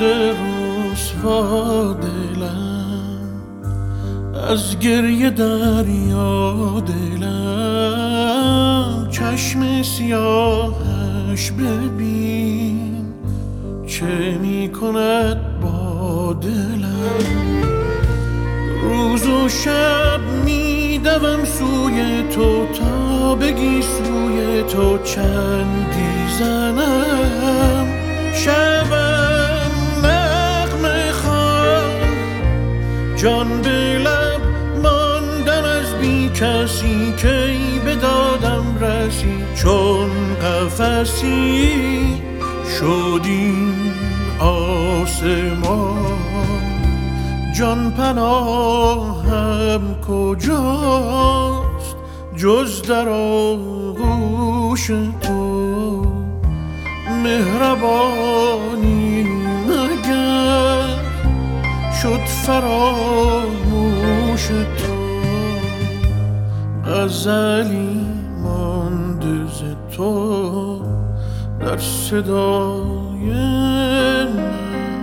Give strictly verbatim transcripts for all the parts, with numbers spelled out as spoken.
شده رسوا دلم، از گریه دریا دلم. چشم سیاهش ببین چه می کند با دلم. روز و شب می دوم سوی تو تا بگی سوی تو چندی زنم. شبم نغمه خوان جان به لب ماندم از بی کسی کی به دادم رسی. چون قفسی شد این آسمان، جان پناهم کجاست جز در آغوش تو. مهربانی مگر شد فراموش تو. غزلی مانده ز تو در صدای من.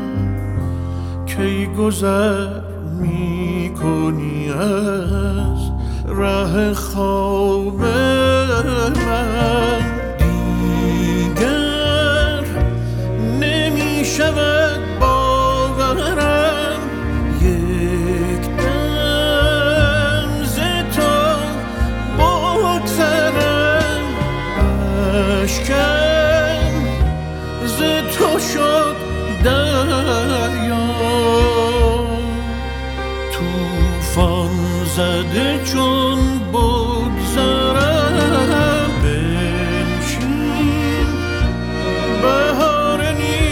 کی گذر می کنی از ره خواب من. دیگر نمی شود باورم یک دم ز تو بگذرم. اشکم ز تو شد دریا، طوفان زده چون بگذرم. بنشین بهار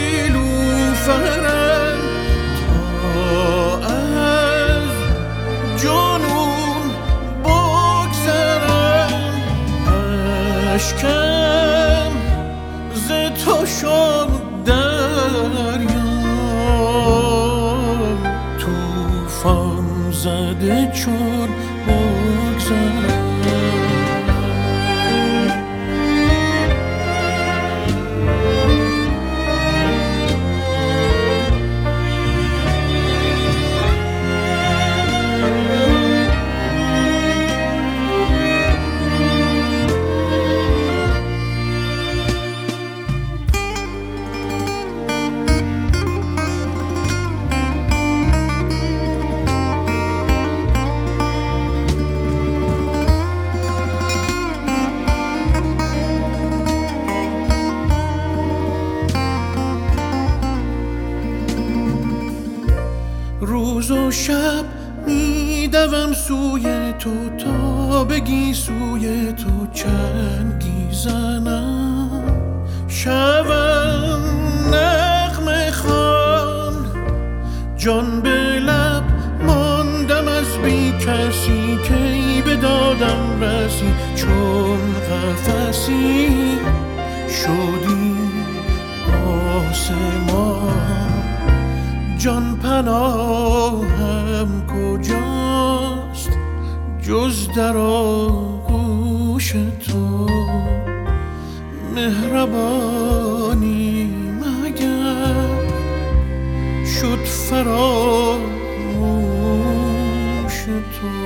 نیلوفرم تا از جنون بگذرم. اشکم ز تو شد دریا، طوفان زده چون بگذرم. روز و شب می دوم سوی تو تا بگی سوی تو چنگی زنم. شبم نغمه خوان جان به لب ماندم از بی کسی کی به دادم رسی. چون قفسی شدی آسمان، جان پناهم کجاست جز در آغوش تو. مهربانی مگر شد فراموش تو.